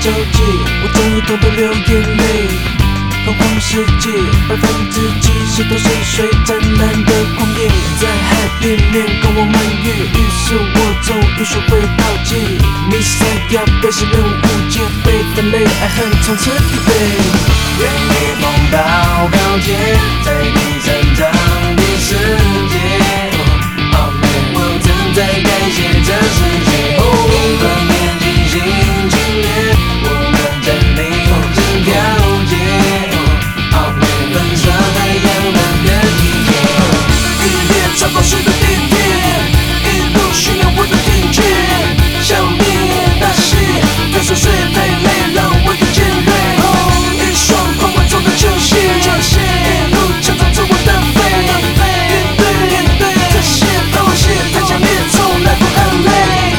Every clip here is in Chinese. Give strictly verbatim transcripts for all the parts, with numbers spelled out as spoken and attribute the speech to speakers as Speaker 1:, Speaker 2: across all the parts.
Speaker 1: 交集，我终于懂得流眼泪。疯狂世界，百分之七十都是水湛蓝的狂野，在海里面跟我漫越，于是我终于学会抛弃。弥赛亚被世人误解，被分类，爱恨从此疲惫。
Speaker 2: 愿你风暴高洁，在你成长的世界。我正在改写这世界。和年纪新青年，我们在领这条街。分享太阳能的体验，
Speaker 1: 一列穿过时的地铁，一路训练我的听觉。消灭那些对琐碎太累，让我更尖锐。一双狂妄中的球鞋，一路强壮着我的肺。面对面对这些东西，太强烈，从来不喊累。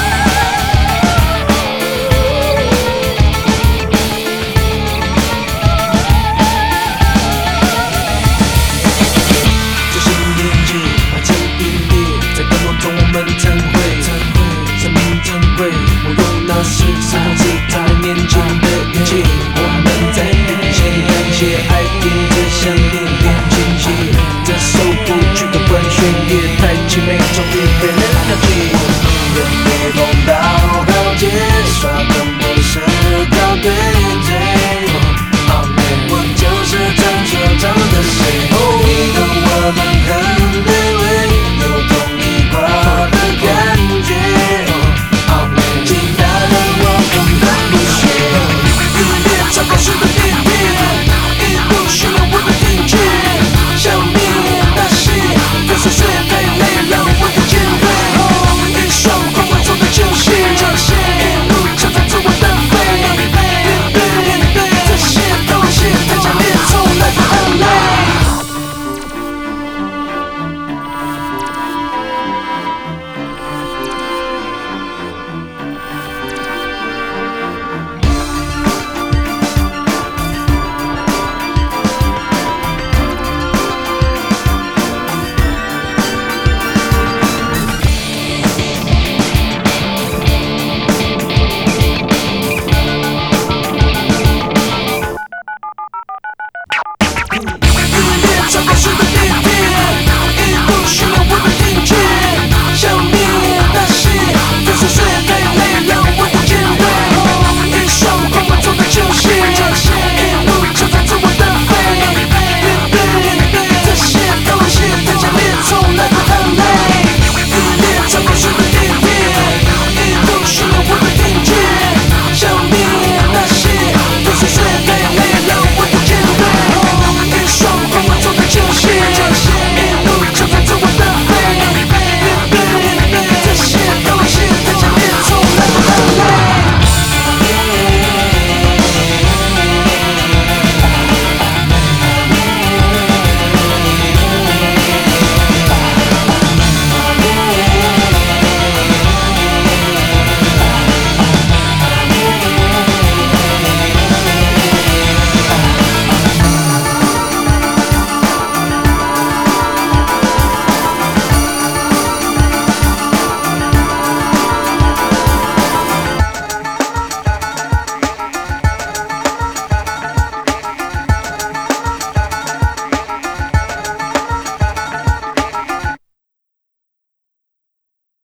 Speaker 1: 这些年纪排成一列，在灯光中我们参会，生命珍贵。我用那时时光是他们面前的一切。我们在遇见，感谢爱沿着想念变清晰。这首不屈的文学也太凄美，终于被人了解。